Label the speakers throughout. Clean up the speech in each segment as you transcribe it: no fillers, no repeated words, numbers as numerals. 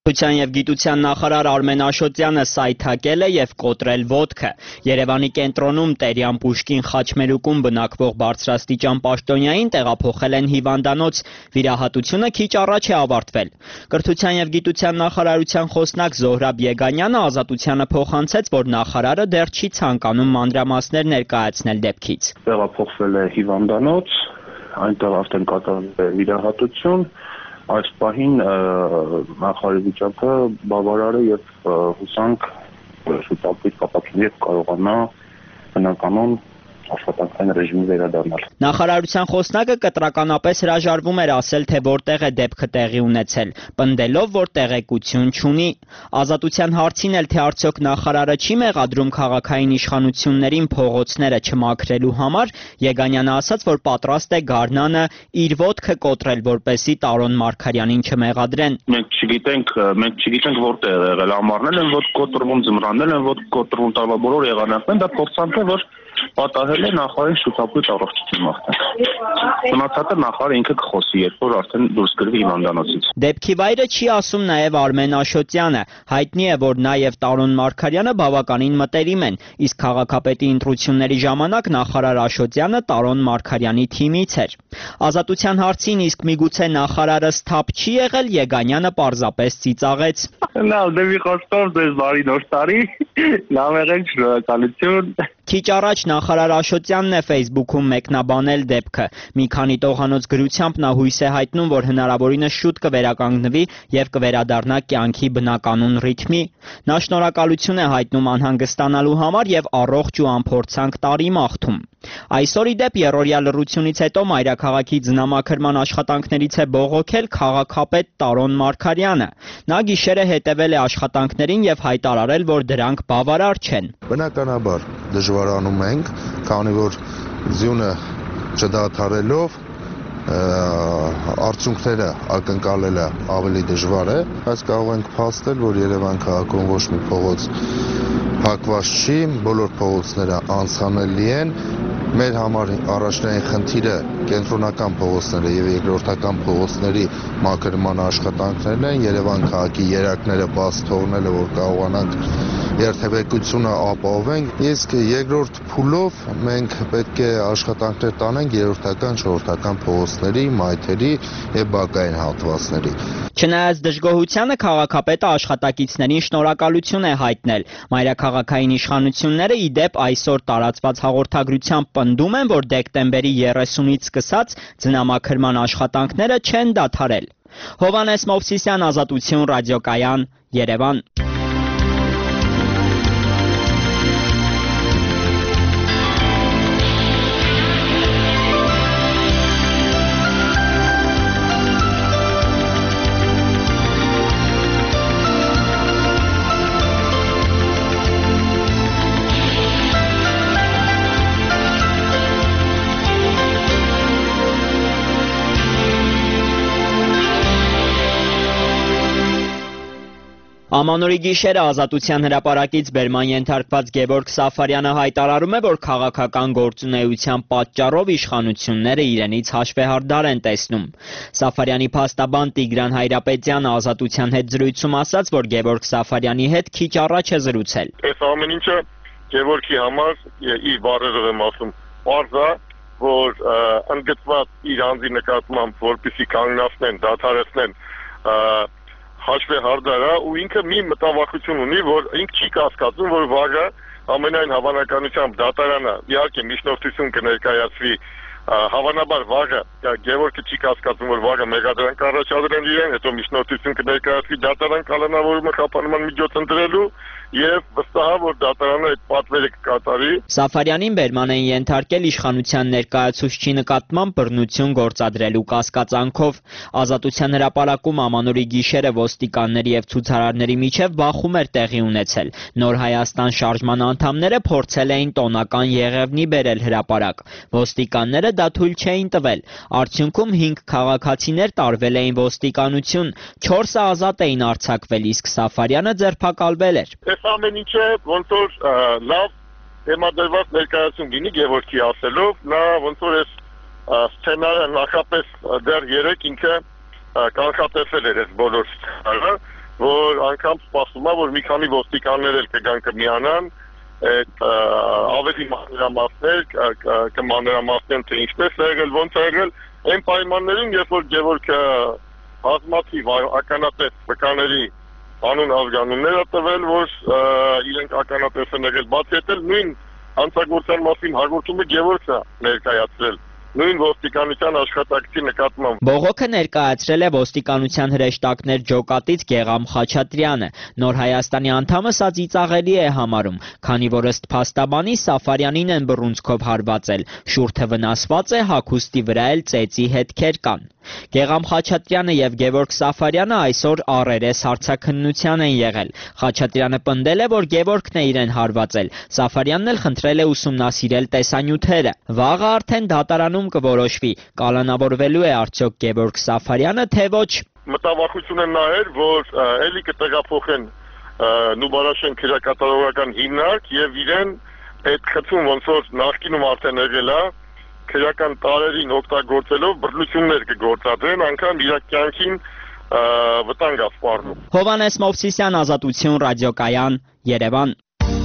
Speaker 1: Գիտության և գիտության նախարար Արմեն Աշոտյանը սայթակել է և կոտրել ոտքը։ Երևանի կենտրոնում Տերյան Պուշկին խաչմերուկում բնակվող բարձրաստիճան պաշտոնյային տեղափոխել են հիվանդանոց, վիրահատությունը քիչ առաջ է ավարտվել։ Կրթության և գիտության նախարարության խոսնակ Զոհրաբ Եգանյանը Ազատությանը փոխանցեց, որ նախարարը դեռ չի ցանկանում մանրամասներ ներկայացնել դեպքից։
Speaker 2: Տեղափոխվել է հիվանդանոց, այնտեղ արդեն կատարվել է վիրահատություն։ Այս պահին նախարարի վիճակը բավարար է և հուսանք շուտապույտ կապակցի կարողանա բնականon աշխատանքային ռեժիմի վերադառնալ։
Speaker 1: Նախարարության խոսնակը կտրականապես հրաժարվում էր ասել, թե որտեղ է դեպքը տեղի ունեցել, պնդելով, որ տեղեկություն չունի։ Ազատության հարցին էլ, թե արդյոք նախարարը չի մեղադրում քաղաքային իշխանություններին փողոցները չմաքրելու համար, Եգանյանը ասաց, որ պատրաստ է գարնանը իր ոտքը կոտրել, որպեսզի Տարոն Մարգարյանին չմեղադրեն։
Speaker 2: Մենք չգիտենք որտեղ է եղել, ամառներ են ոտք կոտրվում, ձմռաններ են ոտք կոտրվում, տարվա բոլոր եղանակներն, դա փորձանք է, որ պատահել է նախարարին շուտապույտ առողջություն մաղթենք։ Մնացածը նախարարը ինքը կխոսի, երբ որ արդեն դուրս գրվի հիվանդանոցից։
Speaker 1: Դեպքի վայրը չի ասում նաև Արմեն Աշոտյանը։ Հայտնի է, որ նա և Տարոն Մարգարյանը բավականին մտերիմ են, իսկ քաղաքապետի ընտրությունների ժամանակ նախարար Աշոտյանը Տարոն Մարգարյանի թիմից էր։ Ազատության հարցին, իսկ միգուցե նախարարը սթափ չի եղել, Եգանյանը պարզապես ծիծաղեց։
Speaker 2: Լավ, դեպի խոսքով ձեզ բարի նոր տարի, լավ եղեք, շնորհակալություն։
Speaker 1: Քիչ առաջ նախարար Աշոտյանն է Facebook-ում մեկնաբանել դեպքը։ Մի քանի տողանոց գրությամբ նա հույս է հայտնում, որ հնարավորինս շուտ կվերականգնվի և կվերադառնա կյանքի բնականոն ռիթմի։ Նա շնորհակալություն է հայտնում անհանգստանալու համար և առողջ ու անփորձանք տարի մաղթում։ Այսօր ի դեպ երրորդյա լռությունից հետո մայրաքաղաքի ձնամաքրման աշխատանքներից է բողոքել քաղաքապետ Տարոն Մարգարյանը։ Նա գիշերը հետևել է աշխատանքներին և հայտարարել, որ դրանք բավարար չեն։
Speaker 3: Բնականաբար դժվարանում ենք, քանի որ ձյունը չդադարելով արդյունքները ակնկալելը ավելի դժվար է, բայց կարող ենք փաստել, որ Երևան քաղաքում ոչ մի փողոց փակված չի, բոլոր փողոցները անցանելի են։ Մեր համար առաջնային խնդիրը կենտրոնական փողոցները եւ երկրորդական փողոցների մաքրման աշխատանքներն են, Երևան քաղաքի երակները բաց թողնելը, որ կարողանանք երթևեկությունը ապահովենք, իսկ երկրորդ փուլով մենք պետք է աշխատանքներ տանենք երրորդական, չորրորդական փողոցների, մայթերի եւ բակային հատվածների։
Speaker 1: Չնայած դժգոհությանը քաղաքապետը աշխատակիցներին շնորհակալություն է հայտնել։ Մայրաքաղաքային իշխանությունները ի դեպ այսօր տարածված հաղորդագրությամբ պնդում են, որ դեկտեմբերի 30-ից սկսած ձնամաքրման աշխատանքները չեն դադարել։ Հովհաննես Մովսիսյան, Ազատություն, ռադիոկայան, Երևան։ Ամանորի գիշերը Ազատության հրապարակից բերման ենթարկված Գևորգ Սաֆարյանը հայտարարում է, որ քաղաքական գործունեության պատճառով իշխանությունները իրենից հաշվեհարդար են տեսնում։ Սաֆարյանի փաստաբան Տիգրան Հայրապետյանը Ազատության հետ զրույցում ասաց, որ Գևորգ Սաֆարյանի հետ քիչ առաջ է զրուցել։
Speaker 4: Այս ամեն ինչը Գևորգի համար իր բառերով եմ ասում, պարզ է, որ ընդգծված իր անձի նկատմամբ, որպեսզի կանգնացնեն, դադարեցնեն հաշվեհարդար է ու ինքը մի մտավախություն ունի, որ ինքը չի կասկածում, որ վաղը ամենայն հավանականությամբ դատարանը իհարկե միջնորդություն կներկայացվի, հավանաբար վաղը Գևորգը չի կասկածում, որ վաղը մեղադրանք առաջադրեն իրեն, հետո միջնորդություն կներկայացվի դատարան կալանավորումը խափանման միջոց ընտրելու եւ վստահ որ դատարանը այդ պատվերը կկատարի։
Speaker 1: Սաֆարյանին բերման են ենթարկել իշխանության ներկայացուցչի նկատմամբ բռնություն գործադրելու կասկածանքով։ Ազատության հրապարակում Ամանորի գիշերը ոստիկանների եւ ցուցարարների միջև բախում էր տեղի ունեցել։ Նոր Հայաստան շարժման անդամները փորձել էին տոնական եղևնի բերել հրապարակ։ Ոստիկանները դա թույլ չէին տվել։ Արդյունքում 5 քաղաքացիներ տարվել էին ոստիկանություն, 4-ը ազատ էին արձակվել, իսկ Սաֆարյանը ձերբակալվել էր։
Speaker 4: Այս ամեն ինչը ոնց որ լավ դեմադրված ներկայացում գինի Գևորգի ասելով, նա ոնց որ այս սցենարը նախապես դեռ երեք ինքը կանխատեսել էր այս բոլոր սցենարը որ անգամ սպասում է, որ մի քանի ոստիկաններ էլ կգան կմիանան, այդ ավելի մանրամասներ կմանրամասնեն թե ինչպես է եղել, ոնց է եղել, այն պայմաններում, երբ որ Գևորգը բազմաթիվ ականատես վկաների անուն ազգանուններ է տվել, որ իրենք ականատես են եղել, բացի այդ էլ նույն հանցագործության մասին հաղորդումը Գևորգն է ներկայացրել նույն ոստիկանության աշխատակցի նկատմամբ։
Speaker 1: Բողոքը ներկայացրել է ոստիկանության հրեշտակներ ջոկատից Գեգամ Խաչատրյանը։ Նոր Հայաստանի անդամը սա ծիծաղելի է համարում, քանի որ ըստ փաստաբանի Սաֆարյանին են բռունցքով հարվածել, շուրթը վնասված է, հագուստի վրա էլ ծեծի հետքեր կան։ Գեգամ Խաչատրյանը եւ Գևորգ Սաֆարյանը այսօր առերես հարցաքննության են եղել։ Խաչատրյանը պնդել է, որ Գևորգն է իրեն հարվածել, Սաֆարյանն էլ խնդրել է ուսումնասիրել տեսանյութերը։ Վաղը արդեն դատարանում կորոշվի, կալանավորվելու է արդյոք Գևորգ Սաֆարյանը, թե ոչ։
Speaker 4: Մտավախությունը նա էր, որ էլի կտեղափոխեն Նուբարաշեն քրեակատարողական հիմնարկ եւ իրեն այդ խցում ոնց որ նախկինում արդեն եղել է քրեական տարերին օգտագործելով բռնություններ կգործադրեն, անգամ իր կյանքին վտանգ է սպառնում։
Speaker 1: Հովհաննես Մովսիսյան, Ազատություն, ռադիոկայան, Երևան։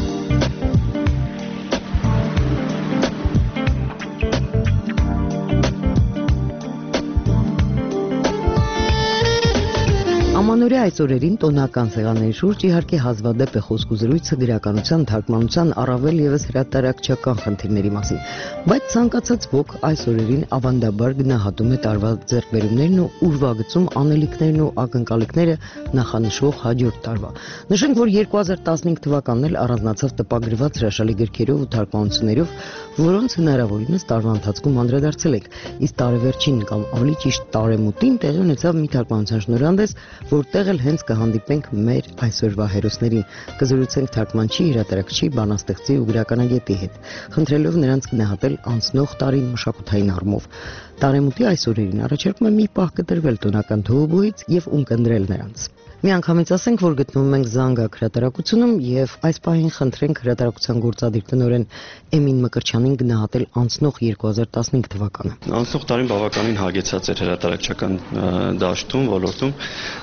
Speaker 5: Ամանորյա այս օրերին տոնական սեղանների շուրջ իհարկե հազվադեպ է խոսք ու զրույցը գրականության, թարգմանության, առավել ևս հրատարակչական խնդիրների մասին, բայց ցանկացած ոք այս օրերին ավանդաբար գնահատում է տարվա ձեռքբերումներն ու ուրվագծում անելիքներն ու ակնկալիքները նախանշվող հաջորդ տարվա։ Նշենք, որ 2015 թվականն էլ առանձնացավ տպագրված հրաշալի գրքերով ու թարգմանություններով, որոնց հնարավորինս տարվա ընթացքում անդրադարձել ենք, իսկ տարեվերջին կամ ավելի ճիշտ տարեմուտին տեղի ունեցավ մի թարգմանության շնորհանդես, որտեղ էլ հենց կհանդիպենք մեր այսօրվա հերոսներին, կզրուցենք թարգմանչի, հրատարակչի, բանաստեղծի ու գրականագետի հետ, խնդրելով նրանց գնահատել անցնող տարին մշակութային առումով։ Տարեմուտի այս օրերին առաջարկում եմ մի պահ կտրվել տոնական թողոբոյից եւ ունկնդրել նրանց։ Միանգամից ասենք, որ գտնվում ենք Զանգակ հրատարակությունում եւ այս պահին խնդրենք հրատարակության գործադիր տնօրեն Էմին Մկրտչյանին գնահատել անցնող 2015 թվականը։
Speaker 6: Անցնող տարին բավականին հագեցած էր հրատարակչական դաշտում, ոլորտում,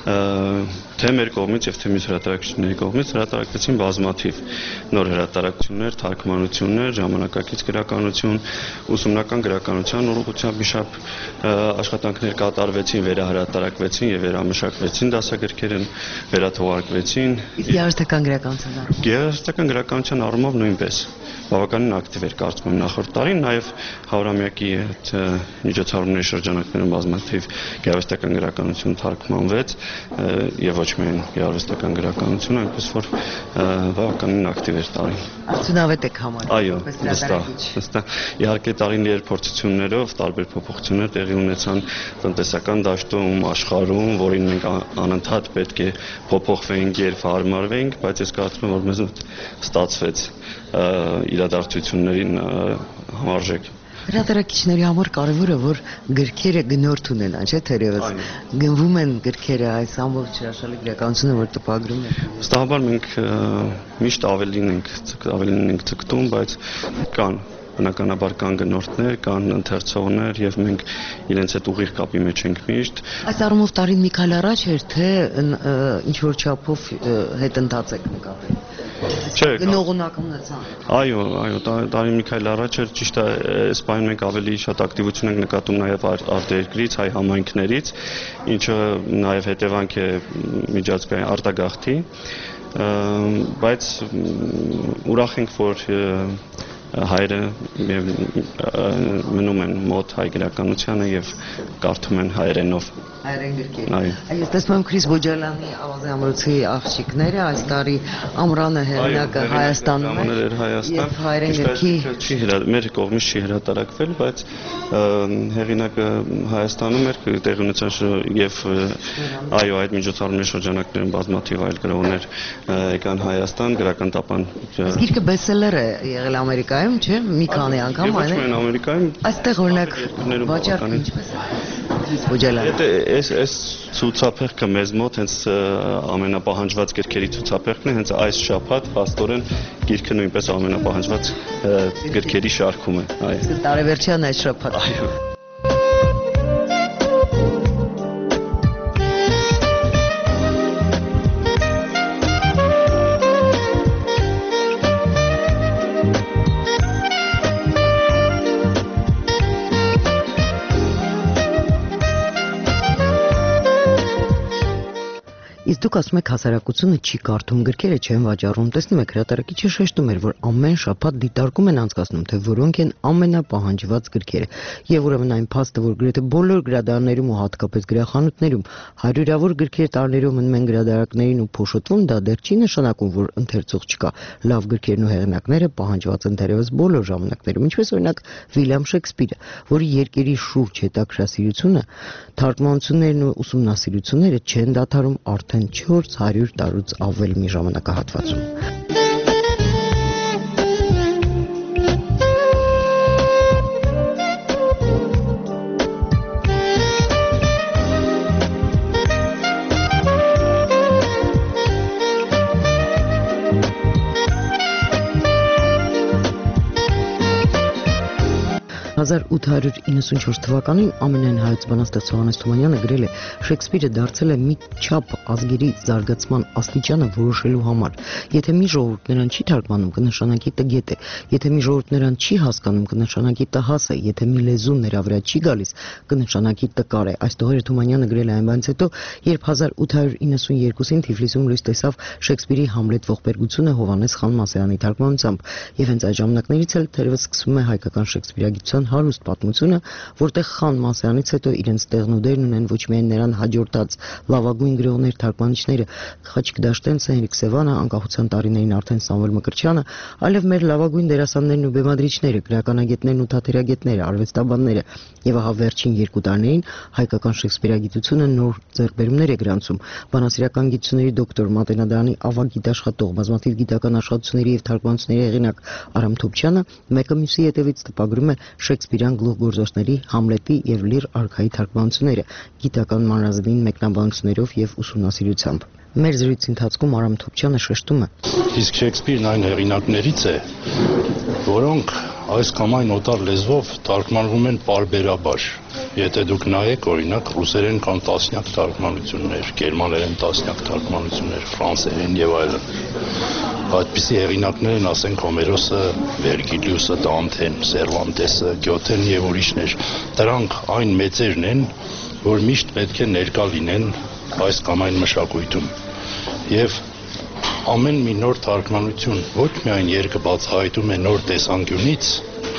Speaker 6: թե մեր կողմից եւ թե մյուս հրատարակչությունների կողմից հրատարակվեցին բազմաթիվ նոր հրատարակություններ, թարգմանություններ, ժամանակակից գրականություն, ուսումնական գրականության ուղղությամբ իշապ աշխատանքներ կատարվեցին, վերահրատարակվեցին եւ վերամշակվեցին դասագրքերը, վերաթողարկվեցին։
Speaker 5: Իսկ երաժշտական գրականության առումով։
Speaker 6: Երաժշտական գրականության առումով նույնպես բավականին ակտիվ էր կարծում եմ նախորդ տարին, նաև 100-ամյակի միջոցառումների շրջանակներում բազմաթիվ գեղարվեստական գրականություն թարգմանվեց եւ ոչ միայն գեղարվեստական գրականություն, այնպես որ բավականին ակտիվ էր տարին։
Speaker 5: Արդյունավետ եք համարում։
Speaker 6: Այո, վստահ։ Իհարկե տարին փորձություններով տարբեր փոփոխություններ տեղի ունեցան տնտեսական դաշտում, աշխարհում, որին մենք անընդհատ պետք է փոփոխվենք եւ հարմարվենք, բայց ես կարծում եմ, որ մեզ ստացվեց իրադարձություններին համարժեք։
Speaker 5: Հրատարակիչների համար կարևոր է, որ գրքերը գնորդ ունենան, չէ՞, թերևս գնվում են գրքերը այս ամբողջ հրաշալի գրականությունը, որ տպագրում են։
Speaker 6: Վստահաբար մենք միշտ ավելին ենք ցկտում, բայց կան բնականաբար կան գնորդներ, կան ընթերցողներ եւ մենք իրենց հետ ուղիղ կապի մեջ ենք միշտ։
Speaker 5: Այս առումով տարին մի քայլ առաջ էր, թե ինչ որ չափով հետընթաց եք նկատել։
Speaker 6: Չէ,
Speaker 5: գնողունակությունն։
Speaker 6: Այո, տարին մի քայլ առաջ էր, ճիշտ է, այս պահին մենք ավելի շատ ակտիվություն ենք նկատում նաեւ արտերկրից, հայ համայնքներից, ինչը նաեւ հետևանք է միջազգային արտագաղթի, բայց ուրախ ենք, որ հայերը մնում են մոտ հայ գրականությանը եւ կարդում են հայերենով։
Speaker 5: Հայերեն գրքեր։ Այս տեսնում եմ Քրիս Բոջալյանի ավազի ամրոցի աղջիկները այս տարի ամռանը հեղինակը Հայաստանում
Speaker 6: էր Հայաստան։
Speaker 5: Հայերեն գրքի
Speaker 6: մեր կողմից չի հրատարակվել, բայց հեղինակը Հայաստանում էր, տեղի ունեցած եւ այո, այդ միջոցառումների շրջանակներում բազմաթիվ այլ գրողներ եկան Հայաստան, գրական տապան։
Speaker 5: Իսկ գիրքը բեսթսելեր է եղել Ամերիկայում, չէ՞, մի քանի անգամ
Speaker 6: այն է։ Ամերիկայում։
Speaker 5: Այստեղ օրինակ վաճառքը ինչպես է։
Speaker 6: Այս ցուցափեղկը մեզ մոտ հենց ամենապահանջված գրքերի ցուցափեղկն է, հենց այս շաբաթ փաստորեն գիրքը նույնպես ամենապահանջված գրքերի շարքում է։
Speaker 5: Այո։ Տարեվերջյան այս շաբաթ։
Speaker 6: Այո։
Speaker 5: Իսկ դուք ասում եք հասարակությունը չի կարդում գրքերը, չեն վաճառում։ Տեսնում եք, հրատարակիչը շեշտում էր, որ ամեն շաբաթ դիտարկում են անցկացնում, թե որոնք են ամենապահանջված գրքերը։ Եվ ուրեմն այն փաստը, որ գրեթե բոլոր գրադարաններում ու հատկապես գրախանութներում հարյուրավոր գրքեր տարներով մնում են գրադարաններին ու փոշոտվում, դա դեռ չի նշանակում, որ ընթերցող չկա։ Լավ գրքերն ու հեղինակները պահանջված են դեռևս բոլոր ժամանակներում, ինչպես օրինակ Վիլյամ Շեքսպիրը, որի երկերի շուրջ հետաքրքրասիրությունը, թարգմանություններն ու ուսումնասիրությունները չեն դադարում արդեն 400 տարուց ավել մի ժամանակահատվածում։ «1894 թվականին ամենայն հայոց բանաստեղծ Հովհաննես Թումանյանը գրել է. Շեքսպիրը դարձել է մի չափ ազգերի զարգացման աստիճանը որոշելու համար։ Եթե մի ժողովուրդ նրան չի թարգմանում, կնշանակի տգետ է, եթե մի ժողովուրդ նրան չի հասկանում, կնշանակի տհաս է, եթե մի լեզուն նրա վրա չի գալիս, կնշանակի տկար է»։ Այս տողերը Թումանյանը գրել է այն բանից հետո, երբ 1892-ին Թիֆլիսում լույս տեսավ Շեքսպիրի Համլետ ողբերգությունը Հովհաննես Խանմասարյանի թարգմանությամբ, եւ հենց այդ ժամանակներից էլ թերևս սկսվում է հայկական շեքսպիրագիտության հարուստ պատմությունը, որտեղ Խանմասյանից հետո իրենց տեղն ու դերն ունեն ոչ միայն նրան հաջորդած լավագույն գրողներ, թարգմանիչները Խաչիկ Դաշտենցը, Հենրիկ Սևանը, անկախության տարիներին արդեն Սամվել Մկրտչյանը, այլև մեր լավագույն դերասաններն ու բեմադրիչները, գրականագետներն ու թատերագետները, արվեստաբանները, եւ ահա վերջին 2 տարիներին հայկական շեքսպիրագիտությունը նոր ձեռքբերումներ է գրանցում։ Բանասիրական գիտությունների դոկտոր, Մատենադարանի ավագ գիտաշխատող, բազմաթիվ գիտական աշխատությունների եւ թարգմանությունների հեղինակ Արամ Թոփչյանը մեկը մյուսի հետևից տպագրում է Շեքսպիրյան գլուխգործոցների, Համլետի եւ Լիր արքայի թարգմանությունները գիտական մանրազնին մեկնաբանություններով եւ ուսումնասիրությամբ։ Մեր զրույցի ընթացքում Արամ Թոփչյանը շեշտում է.
Speaker 7: Իսկ Շեքսպիրն այն հեղինակներից է, որոնք այս կամ այն օտար լեզվով թարգմանվում են պարբերաբար։ Եթե դուք նայեք, օրինակ, ռուսերեն կան տասնյակ թարգմանություններ, գերմաներեն տասնյակ թարգմանություններ, ֆրանսերեն եւ այլն։ Այդպիսի հեղինակներ են, ասենք, Հոմերոսը, Վերգիլիուսը, Դանթեն, Սերվանտեսը, Գյոթեն եւ ուրիշներ։ Դրանք այն մեծերն են, որ միշտ պետք է ներկա լինեն այս կամ այն մշակույթում։ Եվ ամեն մի նոր թարգմանություն ոչ միայն երկը բացահայտում է նոր տեսանկյունից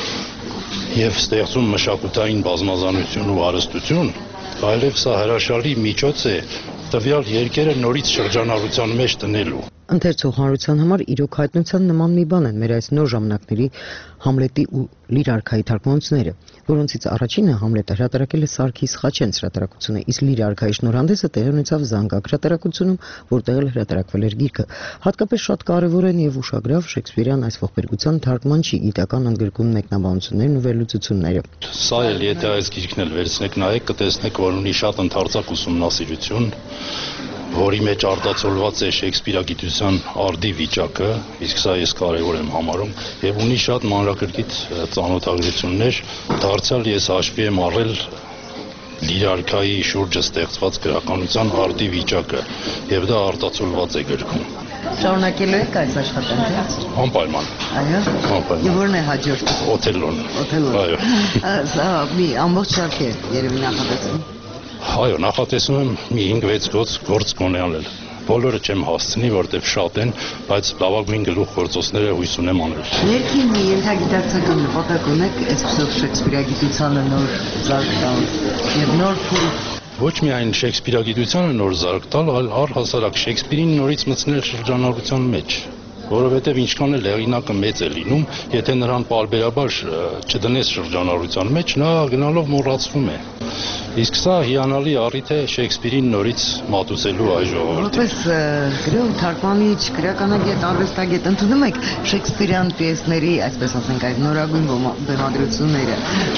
Speaker 7: եւ ստեղծում մշակութային բազմազանություն ու հարստություն, այլև սա հրաշալի միջոց է տվյալ երկերը նորից շրջանառության մեջ տնելու։
Speaker 5: Ընթերցող հանրության համար իրոք հայտնության նման մի բան են մեր այս նոր ժամանակների Համլետի ու Լիր արքայի թարգմանությունները, որոնցից առաջինը Համլետը հրատարակել է Սարգիս Խաչենց հրատարակությունը, իսկ Լիր արքայի շնորհանդեսը տեղի ունեցավ Զանգակ հրատարակությունում, որտեղ էլ հրատարակվել էր գիրքը։ Հատկապես շատ կարևոր են եւ ուշագրավ Շեքսպիրյան այս ողբերգության թարգմանչի գիտական ընդգրկուն մեկնաբանություններն ու վերլուծությունները։
Speaker 7: Սա էլ եթե այս գիրքն էլ վերցնեք նայեք, կտեսնեք, որ ունի շատ ընդարձակ ուսումնասիրություն, որի մեջ արտացոլված է շեքսպիրագիտության արդի վիճակը, իսկ սա ես կարևոր եմ համարում, եւ ունի շատ մանրակրկիտ ծանոթագրություններ, դարձյալ ես հաշվի եմ առել Լիր արքայի շուրջը ստեղծված գրականության արդի վիճակը, եւ դա արտացոլված է գրքում։
Speaker 5: Շարունակելու եք այս աշխատանքը։
Speaker 7: Անպայման։
Speaker 5: Այո։
Speaker 7: Անպայման։
Speaker 5: Եվ որն է հաջորդը։
Speaker 7: Օթելոն։
Speaker 5: Այո։ Սա մի ամբողջ շարք է երևի նախատեսվում։
Speaker 7: Այո, նախատեսում եմ մի 5-6 գործ գոնե անել։ Բոլորը չեմ հասցնի, որտեղ շատ են, բայց լավագույն գլուխգործոցները հույս ունեմ անել։
Speaker 5: Ներքին մի ենթագիտակցական նպատակ ունեք այսպիսով շեքսպիրագիտությանը նոր զարգ տալ եւ նոր փուլ։
Speaker 7: Ոչ միայն շեքսպիրագիտությանը նոր զարգ տալ, այլ առհասարակ Շեքսպիրին նորից մտցնել շրջանառության մեջ, որովհետև ինչքան էլ հեղինակը մեծ է լինում, եթե նրան պարբերաբար չդնես շրջանառության մեջ, նա գնալով մոռացվում է։ Իսկ սա հիանալի առիթ է Շեքսպիրին նորից մատուցելու այ ժողովրդին։
Speaker 5: Որպես գրող, թարգմանիչ, գրականագետ, արվեստագետ ընդունում եք Շեքսպիրյան պիեսների, այսպես ասենք, այդ նորագույն բեմադրությունները,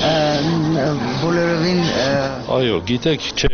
Speaker 5: բոլորովին
Speaker 7: Այո, գիտեք, չէ,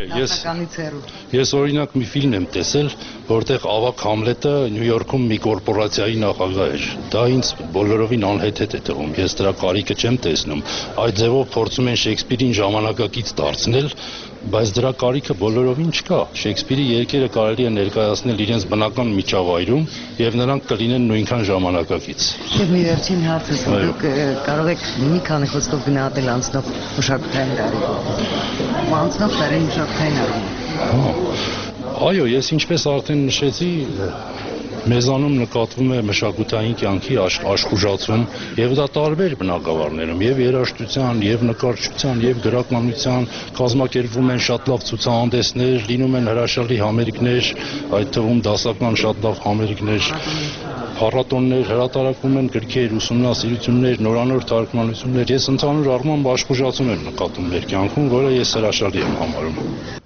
Speaker 7: ես օրինակ մի ֆիլմ եմ տեսել, որտեղ ավագ Համլետը Նյու Յորքում մի կորպորացիայի նախագահ էր։ Դա ինձ բոլորովին անհեթեթ է թվում։ Ես դրա կարիքը չեմ տեսնում։ Այդ ձևով փորձում են Շեքսպիրին ժամանակակից դարձնել, բայց դրա կարիքը բոլորովին չկա։ Շեքսպիրի երկերը կարելի է ներկայացնել իրենց բնական միջավայրում եւ նրանք կլինեն նույնքան ժամանակակից։
Speaker 5: Եվ մի վերջին հարց է, դուք կարող եք մի քանի խոսքով գնահատել անցնող մշակութային տարի։ Անցնող տարի մշակութային առում։
Speaker 7: Այո, ես ինչպես արդեն նշեցի, մեզանում նկատվում է մշակութային կյանքի աշխուժացում եւ դա տարբեր բնագավառներում եւ երաժշտության եւ նկարչության եւ գրականության կազմակերպվում են շատ լավ ցուցահանդեսներ, լինում են հրաշալի համերգներ, այդ թվում դասական շատ լավ համերգներ, փառատոններ, հրատարակվում են գրքեր, ուսումնասիրություններ, նորանոր թարգմանություններ։ Ես ընդհանուր առմամբ աշխուժացում եմ նկատում մեր կյանքում, որը ես հրաշալի եմ համարում։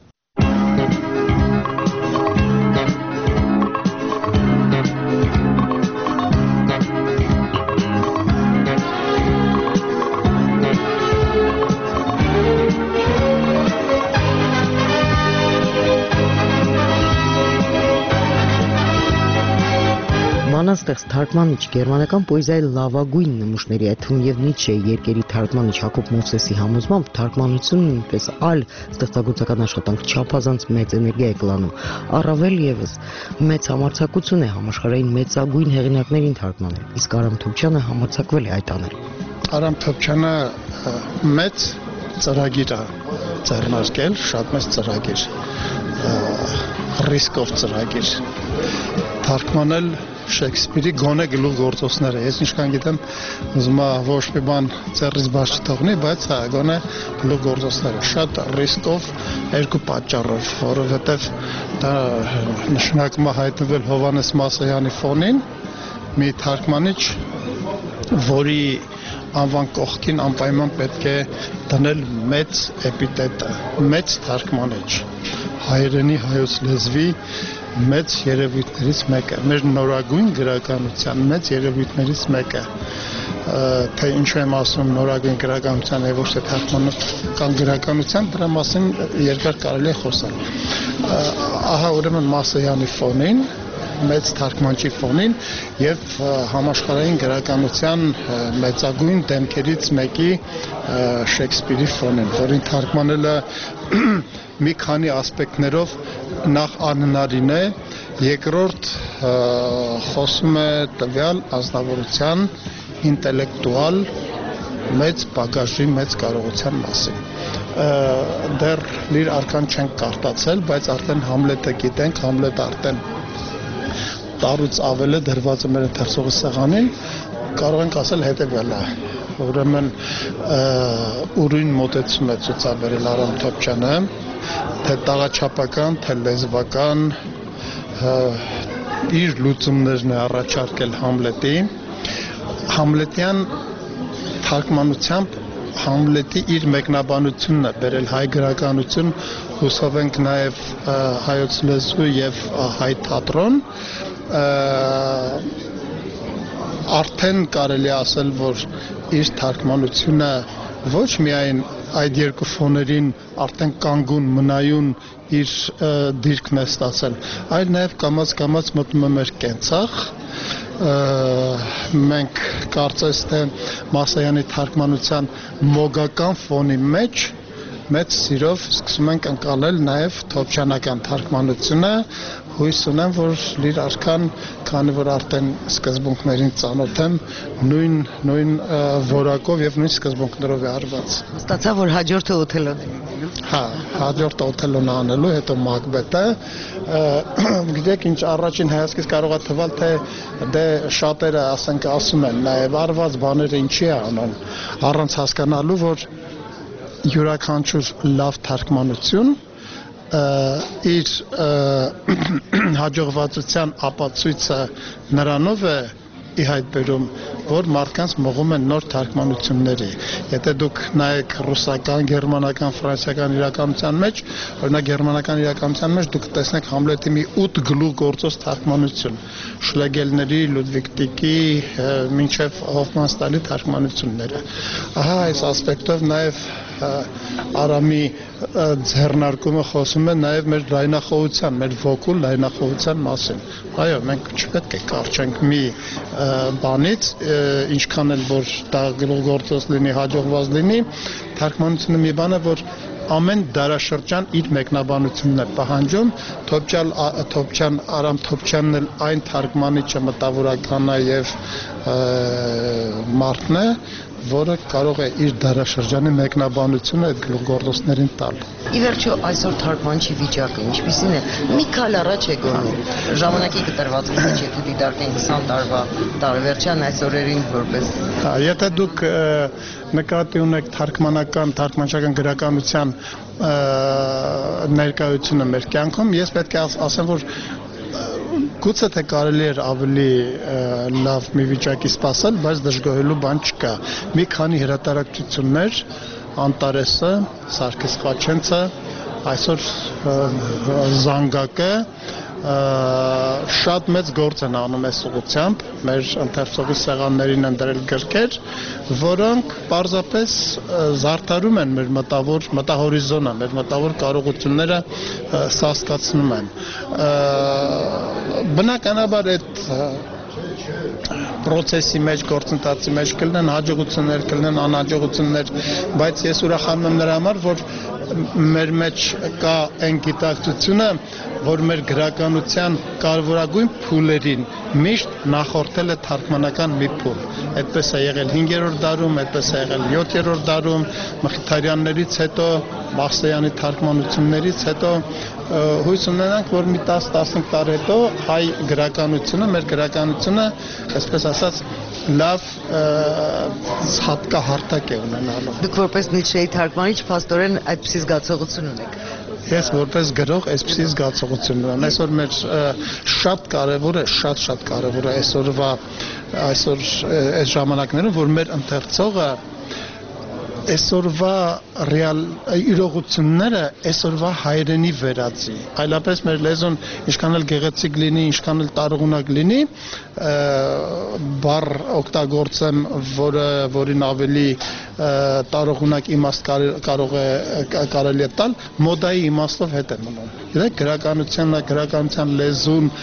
Speaker 5: Մանաստեղծ թարգմանիչ գերմանական պոեզիայի լավագույն նմուշների, այդ թվում եւ Նիցշեի երկերի թարգմանիչ Հակոբ Մովսեսի համոզմամբ թարգմանությունն ինչպես այլ ստեղծագործական աշխատանք չափազանց մեծ էներգիա է կլանում, առավել եւս մեծ համարձակություն է համաշխարհային մեծագույն հեղինակներին թարգմանել, իսկ Արամ Թոքչյանը համարձակվել է այդ անել։
Speaker 8: Արամ Թոքչյանը մեծ ծրագիր է ձեռնարկել, շատ մեծ ծրագիր, ռիսկով ծրագիր, թարգմանել Շեքսպիրի գոնե գլուխգործոցները։ Ես ինչքան գիտեմ, ուզում եմ ոչ մի բան ծերից բաց չթողնի, բայց հա գոնե գլուխգործոցները շատ ռիսկով երկու պատճառով, որովհետև դա նշանակում է հայտնվել Հովհաննես Մասոյանի ֆոնին, մի թարգմանիչ, որի անվան կողքին անպայման պետք է դնել մեծ էպիտետը, մեծ թարգմանիչ, հայերենի հայոց լեզվի մեծ երևույթներից մեկը, մեր նորագույն գրականության մեծ երևույթներից մեկը, թե ինչու եմ ասում նորագույն գրականության եւ ոչ թե թարգմանական գրականության, դրա մասին երկար կարելի է խոսալ։ Ահա ուրեմն Մասոյանի ֆոնին, մեծ թարգմանչի ֆոնին եւ համաշխարհային գրականության մեծագույն դեմքերից մեկի Շեքսպիրի ֆոնին, որին թարգմանելը մի քանի ասպեկտներով նախ անհնարին է, երկրորդ խոսում է տվյալ ազնվորության ինտելեկտուալ մեծ բագաժի, մեծ կարողության մասին։ Դեռ իր արքան չենք կարտացել, բայց արդեն Համլետը գիտենք, Համլետը արդեն տարուց ավել է դրված է մեր ընթերցողի սեղանին, կարող ենք ասել հետևյալը, ուրեմն ուրույն մոտեցում է ցուցաբերել Արամ Թոքչյանը, թե տաղաչափական, թե լեզվական, իր լուծումներն է առաջարկել Համլետի, Համլետյան թարգմանությամբ Համլետի իր մեկնաբանությունն է բերել հայ գրականություն, հուսով ենք նաև հայոց լեզու եւ հայ թատրոն, արդեն կարելի ասել, որ իր թարգմանությունը ոչ միայն այդ երկու ֆոներին արդեն կանգուն մնայուն իր դիրքն է ստացել, այլ նաև կամաց-կամաց մտնում է մեր կենցաղ, մենք կարծես թե Մասոյանի թարգմանության մոգական ֆոնի մեջ մեծ սիրով սկսում ենք ընկալել նաև թոքչյանական թարգմանությունը, հույս ունեմ, որ իր արքան, քանի որ արդեն սկզբունքներին ծանոթ եմ, նույն որակով եւ նույն սկզբունքներով է արված։
Speaker 5: Ստացա, որ հաջորդը Օթելոն է։
Speaker 8: Հա, հաջորդը Օթելոն անելու, հետո Մակբեթը։ Գիտեք, ինչ առաջին հայացքից կարող է թվալ, թե դե շատերը, ասենք, ասում են, նաև արված բաները ինչի է անում, առանց հասկանալու, որ յուրաքանչյուր լավ թարգմանություն իր հաջողվածության ապացույցը նրանով է ի հայտ բերում, որ մարդկանց մղում են նոր թարգմանությունների։ Եթե դուք նայեք ռուսական, գերմանական, ֆրանսիական իրականության մեջ, օրինակ գերմանական իրականության մեջ դուք տեսնեք Համլետի մի 8 գլուխ գործող թարգմանություն, Շլեգելների, Լուդվիգ Տիկի, մինչև Հոֆմանստալի թարգմանությունները։ Ահա այս ասպեկտով նաև Արամի ձեռնարկումը խոսում է նաև մեր լայնախոհության, մեր վոկուլ լայնախոհության մասին։ Այո, մենք չպետք է կարճենք մի բանից, ինչքան էլ որ դա գլուխգործոց լինի, հաջողված լինի, թարգմանությունը մի բան է, որ ամեն դարաշրջան իր մեկնաբանությունն է պահանջում, Արամ Թոքչյանն էլ այն թարգմանիչը մտավորականն է եւ մարդն է, որը կարող է իր դարաշրջանի մեկնաբանությունը այդ գլուխգործոցներին տալ։
Speaker 5: Ի վերջո այսօր թարգմանչի վիճակը ինչպիսին է։ Մի քայլ առաջ է գնում։ Ժամանակի կտրվածքից եթե դիտարկենք 20 տարվա տարեվերջան այս օրերին որպես։
Speaker 8: Եթե դուք նկատի ունեք թարգմանչական գրականության ներկայությունը մեր կյանքում, ես պետք է ասեմ, որ գուցե թե կարելի էր ավելի լավ մի վիճակի սպասել, բայց դժգոհելու բան չկա։ Մի քանի հրատարակություններ, Անտարեսը, Սարգիս Խաչենցը, այսօր Զանգակը շատ մեծ գործ են անում այս ուղղությամբ, մեր ընթերցողի սեղաններին են դրել գրքեր, որոնք պարզապես զարդարում են մեր մտահորիզոնը, մեր մտավոր կարողությունները սաստկացնում են։ Բնականաբար այդ process-ի մեջ, գործընթացի մեջ կլինեն հաջողություններ, կլինեն անհաջողություններ, բայց ես ուրախանում եմ նրա համար, որ մեր մեջ կա այն գիտակցությունը, որ մեր գրականության կարևորագույն փուլերին միշտ նախորդել է թարգմանական մի փուլ։ Այդպես է եղել 5-րդ դարում, այդպես է եղել 7-րդ դարում, Մխիթարյաններից հետո, Բախսեյանի թարգմանություններից հետո հույս ունենանք, որ մի 10-15 տարի հետո հայ գրականությունը, մեր գրականությունը, այսպես ասած, լավ հատկահարթակ է ունենալու։
Speaker 5: Դուք որպես Նիցշեի թարգմանիչ փաստորեն այդպիսի զգացողություն ունեք։
Speaker 8: Ես որպես գրող այսպիսի զգացողություն ունեմ։ Այսօր մեր շատ կարևոր է, շատ կարևոր է այսօր այս ժամանակներում, որ մեր ընթերցողը այսօրվա ռեալ իրողությունները այսօրվա հայրենի վերածի։ Այլապես մեր լեզուն ինչքան էլ գեղեցիկ լինի, ինչքան էլ տարողունակ լինի, բառ օգտագործեմ, որին ավելի տարողունակ իմաստ կարելի է տալ, մոդայի իմաստով հետ է մնում։ Գիտեք, գրականության լեզուն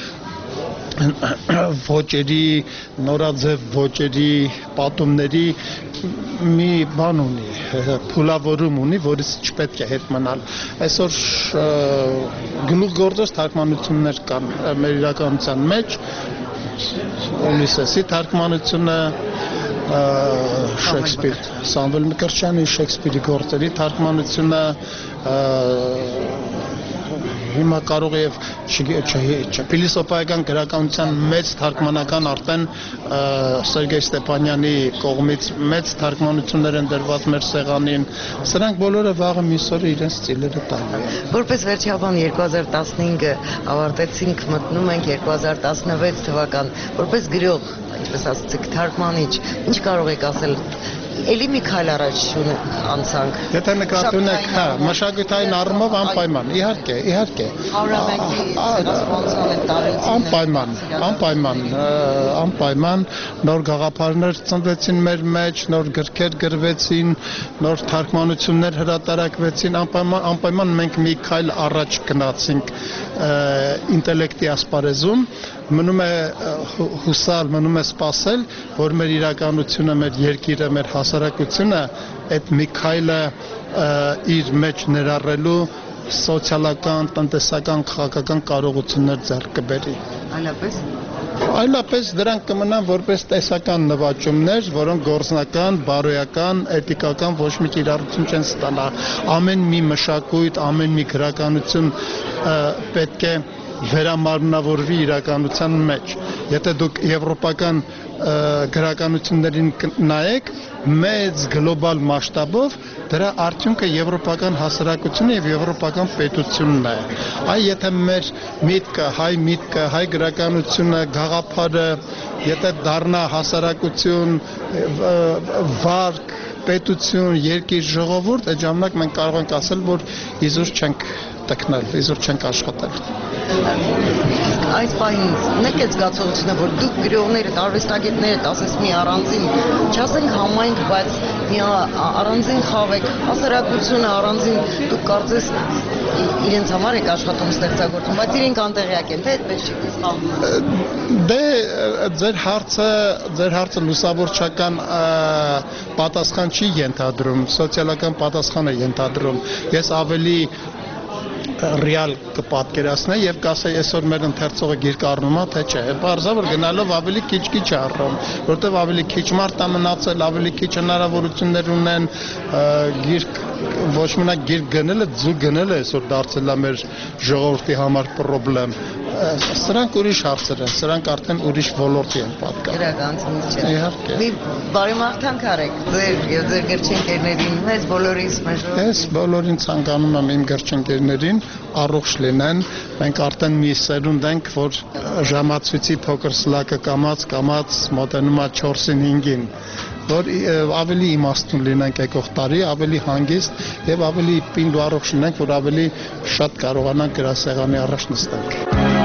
Speaker 8: ոճերի, նորաձև ոճերի, պատումների մի բան ունի, փուլավորում ունի, որից չպետք է հետ մնալ։ Այսօր գլուխգործոց թարգմանություններ կան մեր իրականության մեջ, Ուլիսեսի թարգմանությունը, Շեքսպիր, Սամվել Մկրտչյանի Շեքսպիրի գործերի թարգմանությունը, հիմա կարող է փիլիսոփայական գրականության մեծ թարգմանական արդեն Սերգեյ Ստեփանյանի կողմից մեծ թարգմանություններ են դրված մեր սեղանին, սրանք բոլորը վաղը միսօրը իրենց ծիլերը տալու են։
Speaker 5: Որպես վերջաբան 2015-ը ավարտեցինք, մտնում ենք 2016 թվական, որպես գրող, ինչպես ասացիք, թարգմանիչ, ինչ կարող եք ասել։ Էլի մի քայլ առաջ անցանք։
Speaker 8: Եթե նկատի ունեք, մշակութային առումով անպայման, իհարկե։ Անպայման նոր գաղափարներ ծնվեցին մեր մեջ, նոր գրքեր գրվեցին, նոր թարգմանություններ հրատարակվեցին, անպայման մենք մի քայլ առաջ գնացինք ինտելեկտի ասպարեզում, մնում է հուսալ, մնում է սպասել, որ մեր իրականությունը, մեր երկիրը, մեր հասարակությունը այդ մի քայլը իր մեջ ներառելու սոցիալական, տնտեսական, քաղաքական կարողություններ ձեռք կբերի։ Այլապես դրանք կմնան որպես տեսական նվաճումներ, որոնք գործնական, բարոյական, էթիկական ոչ մի կիրառություն չեն ստանա։ Ամեն մի մշակույթ, ամեն մի գրականություն պետք է վերամարմնավորվի իրականության մեջ։ Եթե դուք եվրոպական գրականություններին նայեք, մեծ գլոբալ մասշտաբով դրա արդյունքը եվրոպական հասարակությունը եւ եվրոպական պետությունն է։ Այ եթե մեր միտքը, հայ գրականությունը, գաղափարը, եթե դառնա հասարակություն, վարկ, պետություն, երկիր, ժողովուրդ, այդ ժամանակ մենք կարող ենք ասել, որ իզուր չենք տկնել, իզուր չենք աշխատել։
Speaker 5: Այս պահին ունեք այդ զգացողությունը, որ դուք գրողները, արվեստագետները, ասես մի առանձին, չասենք համայնք, բայց մի առանձին խավ եք, հասարակությունը առանձին, դուք կարծես իրենց համար եք աշխատում ստեղծագործում, բայց իրենք անտեղյակ են, թե այդպես չի սխալվում։
Speaker 8: Դե ձեր հարցը լուսավորչական պատասխան չի ենթադրում, սոցիալական պատասխան է ենթադրում։ Ես ավելի ռեալ կպատկերացնե եւ կասե այսօր մեր ընթերցողը գիրք առնում է թե չէ։ Բարձա որ գնալով ավելի քիչ առնում, որտեվ ավելի քիչ մարդ է մնացել, ավելի քիչ հնարավորություններ ունեն գիրք ոչ մենակ գիրք գնելը, ձու գնելը այսօր դարձել է մեր ժողովրդի համար խնդրեմ։ Սրանք ուրիշ հարցեր են, սրանք արդեն ուրիշ ոլորտի են պատկանում։
Speaker 5: Իրականությունից չէ։
Speaker 8: Իհարկե։
Speaker 5: Մի բարեմաղթանք արեք ձեր եւ ձեր գրչընկերներին, մեզ բոլորիս մեզ։
Speaker 8: Ես բոլորին ցանկանում եմ իմ գրչընկերներին առողջ լինեն։ Մենք արդեն մի սերունդ ենք, որ ժամացույցի փոքր սլակը կամած մոտենում է 4-ին 5-ին, որ ավելի իմաստուն լինենք եկող տարի, ավելի հանգիստ եւ ավելի պինդ ու առողջ լինենք, որ ավելի շատ կարողանանք գրասեղանի առաջ նստենք։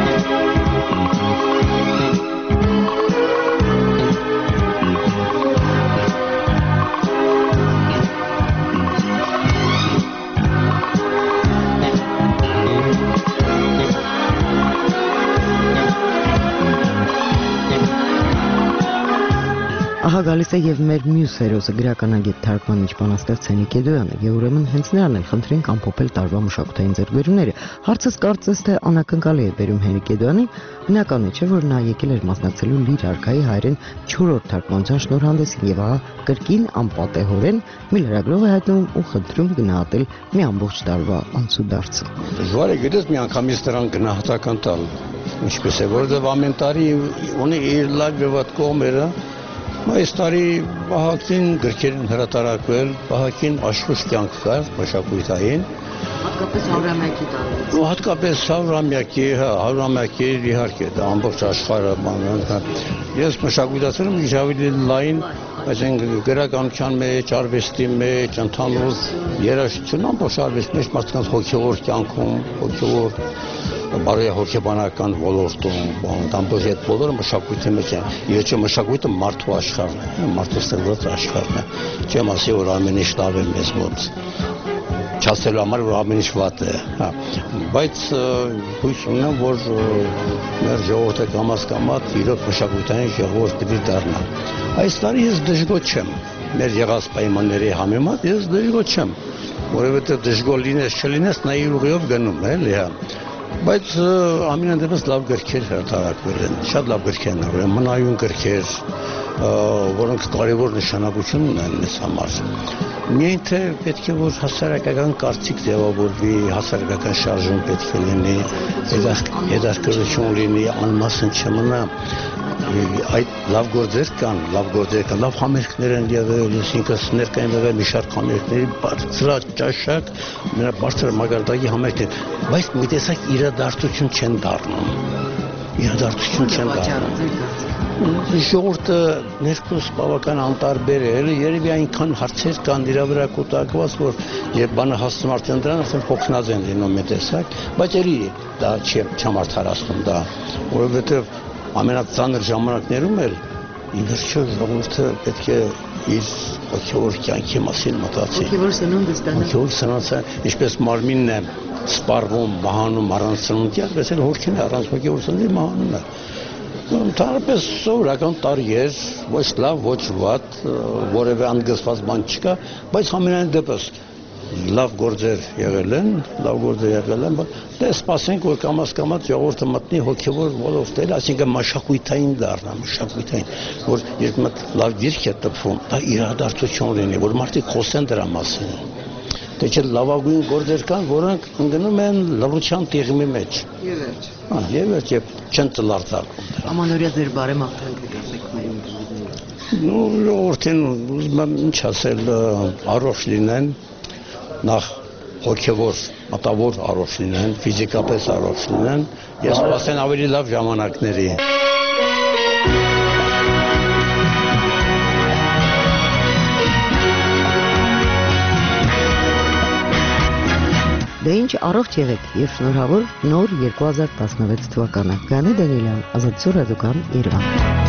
Speaker 5: Ահա գալիս է եւ մեր մյուս հերոսը գրականագետ թարգմանիչ բանաստեղծ Հենրիկ Էդոյանը, եւ ուրեմն հենց նրան էլ խնդրենք ամփոփել տարվա մշակութային ձեռքբերումները։ Հարցս կարծես թե անակնկալի է բերում Հենրիկ Էդոյանին, բնական է, չէ՞ որ նա եկել էր մասնակցելու Լիր արքայի հայերեն 4-րդ թարգմանության շնորհանդեսին եւ ահա կրկին անպատեհորեն մի լրագրող է հայտնվում ու խնդրում գնահատել մի ամբողջ տարվա անցուդարձը։
Speaker 7: Դժվար է գիտես մի անգամից դրան գնահատական տալ, ինչպես է, որովհետեւ ամեն տարի ունի իր լավ եւ վատ կողմերը։ Այս տարի Վահագնին գրքեր են հրատարակվել, Վահագին աշխուժ կյանք կար մշակութային։
Speaker 5: Հատկապես 100-ամյակի տարվեց։
Speaker 7: Ու հատկապես 100-ամյակի, 100-ամյակի իհարկե դա ամբողջ աշխարհը բանան։ Ես մշակութացել եմ ինչ ավելի լայն, այսինքն գրականության մեջ, արվեստի մեջ, ընդհանուր երաժշտություն ամբողջ արվեստի մեջ մարդկանց հոգևոր կյանքում, հոգևոր բարոյահոգեբանական ոլորտում, ամբողջ այդ բոլորը մշակույթի մեջ են։ Եթե մշակույթը մարդու աշխարհն է, մարդու ստեղծած աշխարհն է։ Չեմ ասի որ ամեն ինչ լավ է մեզ մոտ։ Չասելու համար որ ամեն ինչ վատ է, հա։ Բայց հույս ունեմ որ մեր ժողովուրդը կամաց իրոք մշակութային ժողովուրդ պիտի դառնա։ Այս տարի ես դժգոհ չեմ։ Մեր եղած պայմանների համեմատ ես դժգոհ չեմ, որովհետև դժգոհ լինես չլինես նա իր ուղիով գնում է, էլի հա։ Բայց ամենայն դեպս լավ գրքեր հրատարակվել են, շատ լավ գրքեր են, ուրեմն մնայուն գրքեր, որոնք կարևոր նշանակություն ունեն մեզ համար։ Միայն թե պետք է որ հասարակական կարծիք ձևավորվի, հասարակական շարժում պետք է լինի, հետաքրքրություն լինի, անմասն չմնա։ Այդ լավ գործեր կան, լավ համերգներ են եղել, ինքս ներկայ եմ եղել մի շարք համերգների բարձրաճաշակ, բարձր մակարդակի համերգներ, բայց մի տեսակ իրադարձություն չեն դառնում։ Ժողովուրդը ներքուս բավական անտարբեր է, երևի այնքան հարցեր կան դրա վրա կուտակված, որ երբ բանը հասնում արդեն դրան, արդեն փոխնած են լինում մի տեսակ, բայց էլի դա չամարդարացնում դա, որովհետև ամենածանր ժամանակներում էլ ինքնուրույն ժողովուրդը պետք է իր հոգևոր կյանքի մասին մտածի։
Speaker 5: Հոգևոր սնունդ ստանալ։
Speaker 7: Հոգևոր սնունդը ինչպես մարմինն է սպառվում, մահանում առանց սնունդի, այդպես էլ հոգին է առանց հոգևոր սննդի մահանում է։ Ընդհանրապես սովորական տարի էր, ոչ լավ, ոչ վատ, որևէ անգստված բան չկա, բայց ամենայն դեպս լավ գործեր եղել են, դե սպասենք, որ կամաց ժողովուրդը մտնի հոգևոր ոլորտներ, այսինքն մշակութային դառնա, որ երբ լավ գիրք է տպվում, դա իրադարձություն լինի, որ մարդիկ խոսեն դրա մասին։ Դե չէ լավագույն գործեր կան, որոնք ընկնում են լռության տիղմի մեջ։ Եվ վերջ, չեն ծլարձակում դրա։
Speaker 5: Ամանորյա ձեր բարեմաղթանքը կասեք մեր
Speaker 7: ժողովրդին ուզում եմ ինչ ասել, առողջ լինեն, նախ հոգևոր, մտավոր առողջ լինեն, ֆիզիկապես առողջ լինեն, ես սպասեմ ավելի լավ ժամանակների։
Speaker 5: Դե ինչ առողջ եղեք եւ շնորհավոր նոր 2016 թվականը։ Գանե Դանիելյան, Ազատություն ռադիոկայան, Երևան։